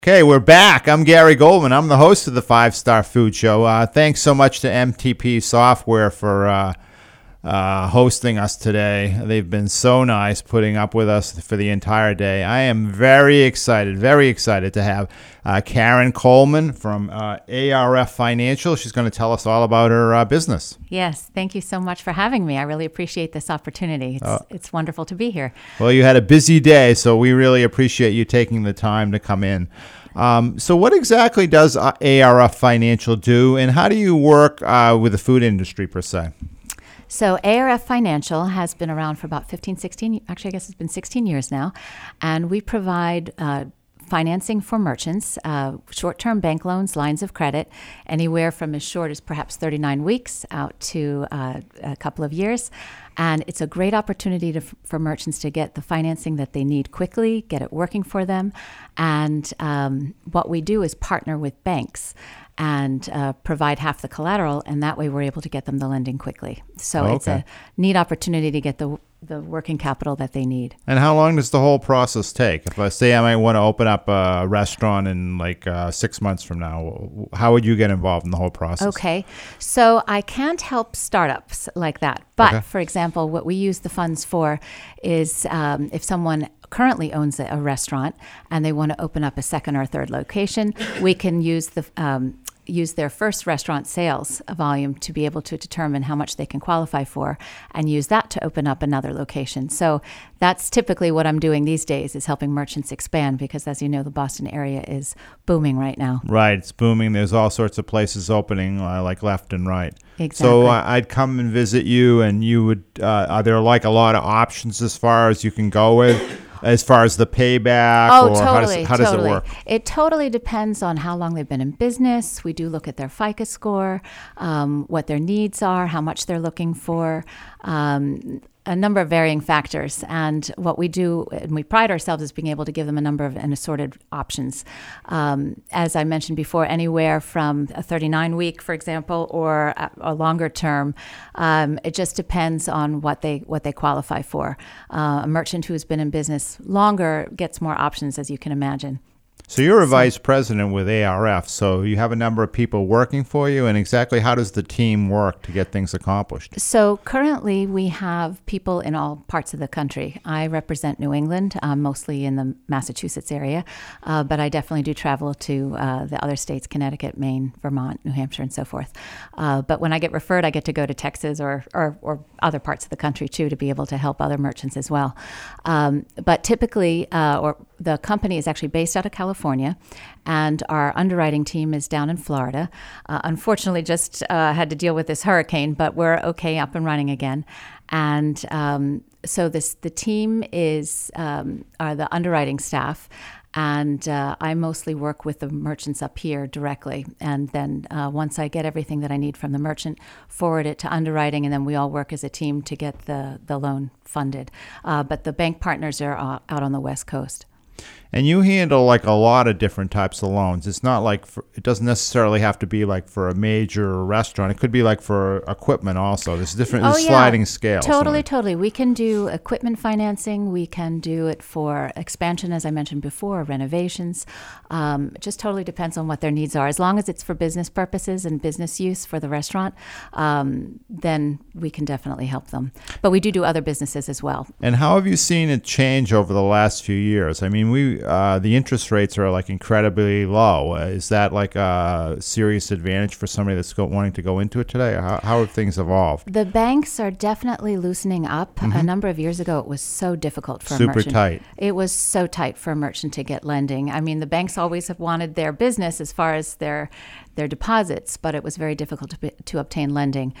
Okay, we're back. I'm Gary Goldman. I'm the host of the Five Star Food Show. Thanks so much to MTP Software for hosting us today. They've been so nice putting up with us for the entire day. I am very excited to have Karen Coleman from ARF Financial. She's going to tell us all about her business. Yes, thank you so much for having me. I really appreciate this opportunity. It's wonderful to be here. Well, you had a busy day, so we really appreciate you taking the time to come in. So what exactly does ARF Financial do, and how do you work with the food industry per se? So ARF Financial has been around for about 16 years now, and we provide financing for merchants, short-term bank loans, lines of credit, anywhere from as short as perhaps 39 weeks out to a couple of years. And it's a great opportunity for merchants to get the financing that they need quickly, get it working for them. And what we do is partner with banks and provide half the collateral, and that way we're able to get them the lending quickly. So It's a neat opportunity to get the working capital that they need. And how long does the whole process take? If I say I might want to open up a restaurant in 6 months from now, how would you get involved in the whole process? Okay, so I can't help startups like that. But For example, what we use the funds for is if someone currently owns a restaurant and they want to open up a second or third location, we can use their first restaurant sales volume to be able to determine how much they can qualify for and use that to open up another location. So that's typically what I'm doing these days, is helping merchants expand, because as you know, the Boston area is booming right now. Right, it's booming. There's all sorts of places opening like left and right. Exactly. So I'd come and visit you, and you would, are there a lot of options as far as you can go with? As far as the payback, totally, how does it work? It totally depends on how long they've been in business. We do look at their FICO score, what their needs are, how much they're looking for, a number of varying factors. And what we do, and we pride ourselves as being able to give them a number of and assorted options. As I mentioned before, anywhere from a 39-week, for example, or a longer term. It just depends on what they qualify for. A merchant who has been in business longer gets more options, as you can imagine. So you're a vice president with ARF, so you have a number of people working for you, and exactly how does the team work to get things accomplished? So currently we have people in all parts of the country. I represent New England, mostly in the Massachusetts area, but I definitely do travel to the other states, Connecticut, Maine, Vermont, New Hampshire, and so forth. But when I get referred, I get to go to Texas or other parts of the country too, to be able to help other merchants as well. But typically, the company is actually based out of California, and our underwriting team is down in Florida. Unfortunately, just had to deal with this hurricane, but we're okay, up and running again. And so the team are the underwriting staff, and I mostly work with the merchants up here directly. And then once I get everything that I need from the merchant, forward it to underwriting, and then we all work as a team to get the loan funded. But the bank partners are out on the West Coast. And you handle a lot of different types of loans. It's not it doesn't necessarily have to be for a major restaurant. It could be for equipment also. There's different sliding scales. Totally. We can do equipment financing. We can do it for expansion, as I mentioned before, renovations. It just totally depends on what their needs are. As long as it's for business purposes and business use for the restaurant, then we can definitely help them. But we do other businesses as well. And how have you seen it change over the last few years? I mean, the interest rates are incredibly low. Is that a serious advantage for somebody that's wanting to go into it today? Or how have things evolved? The banks are definitely loosening up. Mm-hmm. A number of years ago, it was so difficult for a merchant. Super tight. It was so tight for a merchant to get lending. I mean, the banks always have wanted their business as far as their deposits, but it was very difficult to obtain lending.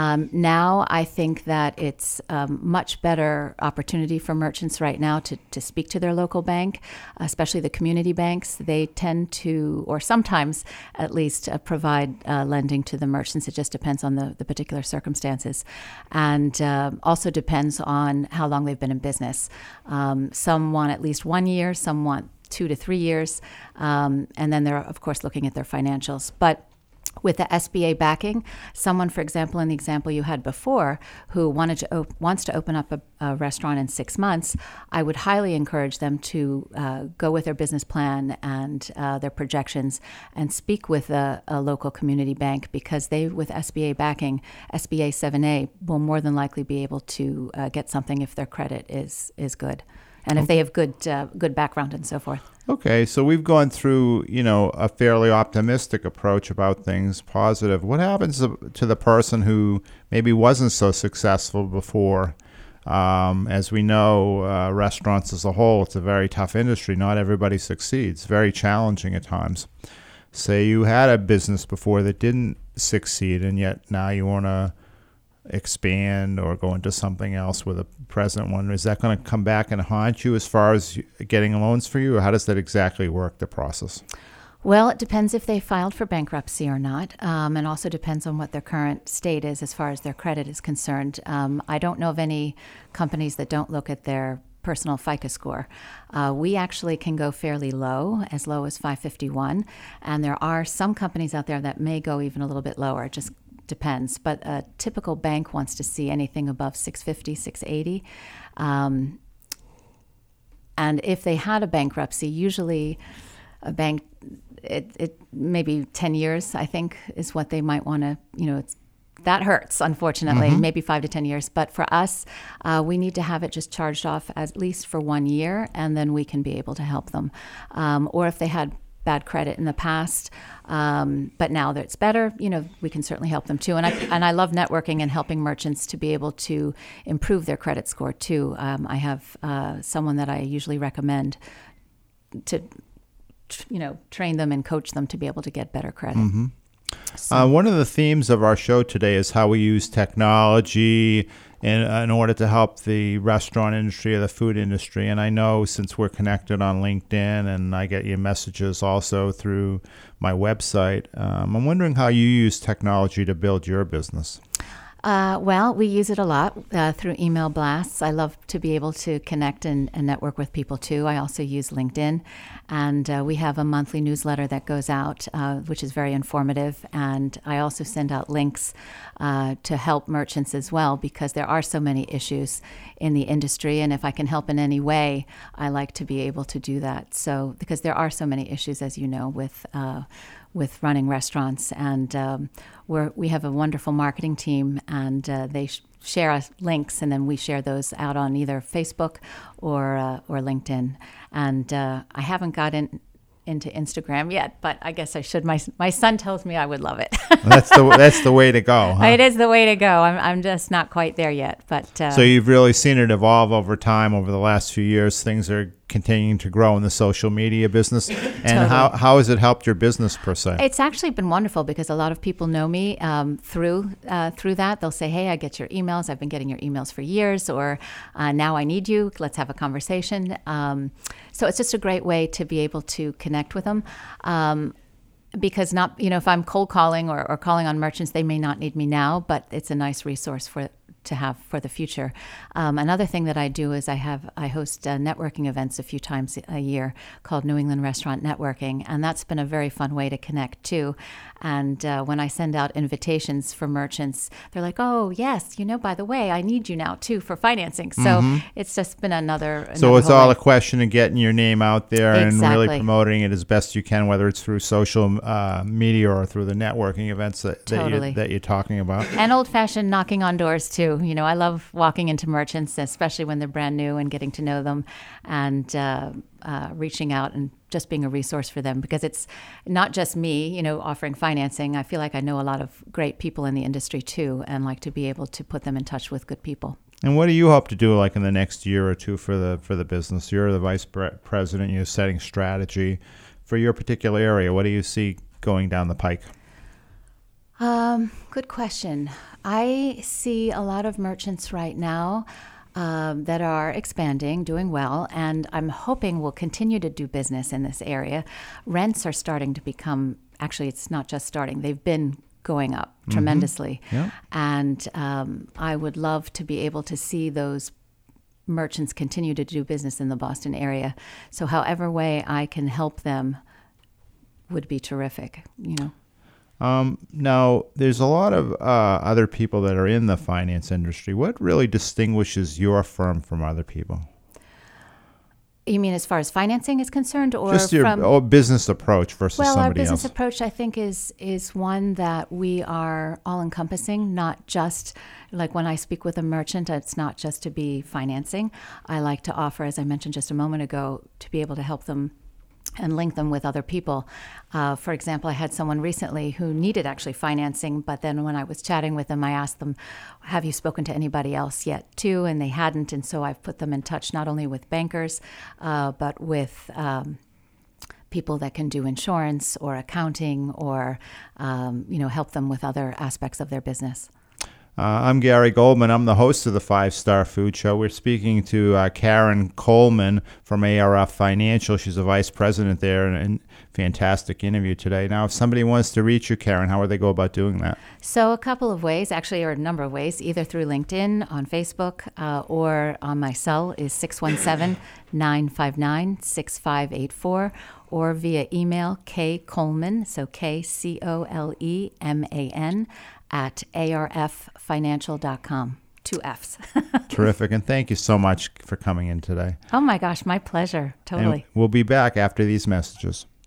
Now I think that it's a much better opportunity for merchants right now to speak to their local bank, especially the community banks. They tend to, or sometimes at least, provide lending to the merchants. It just depends on the particular circumstances, and also depends on how long they've been in business. Some want at least 1 year, some want 2 to 3 years, and then they're of course looking at their financials. But with the SBA backing, someone, for example, in the example you had before, who wants to open up a restaurant in 6 months, I would highly encourage them to go with their business plan and their projections and speak with a local community bank, because they, with SBA backing, SBA 7A, will more than likely be able to get something if their credit is good. And if they have good background and so forth. Okay, so we've gone through, a fairly optimistic approach about things, positive. What happens to the person who maybe wasn't so successful before? As we know, restaurants as a whole, it's a very tough industry. Not everybody succeeds. Very challenging at times. Say you had a business before that didn't succeed, and yet now you want to expand or go into something else with a present one. Is that going to come back and haunt you as far as getting loans for you, or how does that exactly work, the process? Well, it depends if they filed for bankruptcy or not, and also depends on what their current state is as far as their credit is concerned. I don't know of any companies that don't look at their personal FICO score. We actually can go fairly low as 551, and there are some companies out there that may go even a little bit lower. It just depends, but a typical bank wants to see anything above 650, 680. And if they had a bankruptcy, usually a bank, it maybe 10 years, I think, is what they might want to, that hurts, unfortunately, maybe 5 to 10 years. But for us, we need to have it just charged off at least for 1 year, and then we can be able to help them. Or if they had bad credit in the past, but now that it's better, we can certainly help them too. And I love networking and helping merchants to be able to improve their credit score too. I have someone that I usually recommend to, train them and coach them to be able to get better credit. So. One of the themes of our show today is how we use technology in order to help the restaurant industry or the food industry. And I know, since we're connected on LinkedIn and I get your messages also through my website, I'm wondering how you use technology to build your business. Well, we use it a lot through email blasts. I love to be able to connect and network with people too. I also use LinkedIn, and we have a monthly newsletter that goes out, which is very informative. And I also send out links to help merchants as well, because there are so many issues in the industry. And if I can help in any way, I like to be able to do that. So, because there are so many issues, as you know, with running restaurants, and we have a wonderful marketing team, and they share us links, and then we share those out on either Facebook or LinkedIn. And I haven't gotten into Instagram yet, but I guess I should. My son tells me I would love it. That's the way to go, huh? It is the way to go. I'm just not quite there yet, but so you've really seen it evolve over time. Over the last few years, things are continuing to grow in the social media business. And Totally. how has it helped your business per se? It's actually been wonderful, because a lot of people know me through that. They'll say, "Hey, I get your emails. I've been getting your emails for years," or "Now I need you. Let's have a conversation." So it's just a great way to be able to connect with them. Because if I'm cold calling or calling on merchants, they may not need me now, but it's a nice resource to have for the future. Another thing that I do is I host networking events a few times a year called New England Restaurant Networking, and that's been a very fun way to connect too. And when I send out invitations for merchants, they're like, "Oh yes, by the way, I need you now too for financing." So it's just been another So it's all way. a question of getting your name out there and really Exactly. promoting it as best you can, whether it's through social media or through the networking events Totally. that you're talking about. And old-fashioned knocking on doors too. I love walking into merchants, especially when they're brand new, and getting to know them, and reaching out and just being a resource for them, because it's not just me, offering financing. I feel like I know a lot of great people in the industry too, and like to be able to put them in touch with good people. And what do you hope to do, like in the next year or two, for the business? You're the vice president. You're setting strategy for your particular area. What do you see going down the pike? Good question. I see a lot of merchants right now that are expanding, doing well, and I'm hoping will continue to do business in this area. Rents are starting to become, actually, it's not just starting, they've been going up tremendously. Yeah. And I would love to be able to see those merchants continue to do business in the Boston area. So however way I can help them would be terrific, Now, there's a lot of other people that are in the finance industry. What really distinguishes your firm from other people? You mean as far as financing is concerned, or Just your from business approach versus Well, our somebody business else? approach, I think, is one that we are all encompassing, not just like when I speak with a merchant, it's not just to be financing. I like to offer, as I mentioned just a moment ago, to be able to help them and link them with other people. For example, I had someone recently who needed actually financing, but then when I was chatting with them, I asked them, have you spoken to anybody else yet too? And they hadn't, and so I've put them in touch not only with bankers, but with people that can do insurance or accounting or, help them with other aspects of their business. I'm Gary Goldman. I'm the host of the 5-Star Food Show. We're speaking to Karen Coleman from ARF Financial. She's a vice president there, and fantastic interview today. Now, if somebody wants to reach you, Karen, how would they go about doing that? So a couple of ways, actually, or a number of ways, either through LinkedIn, on Facebook, or on my cell is 617-959-6584, or via email, kcoleman, so KCOLEMAN, at arffinancial.com. 2 Fs. Terrific. And thank you so much for coming in today. Oh my gosh, my pleasure. Totally. And we'll be back after these messages.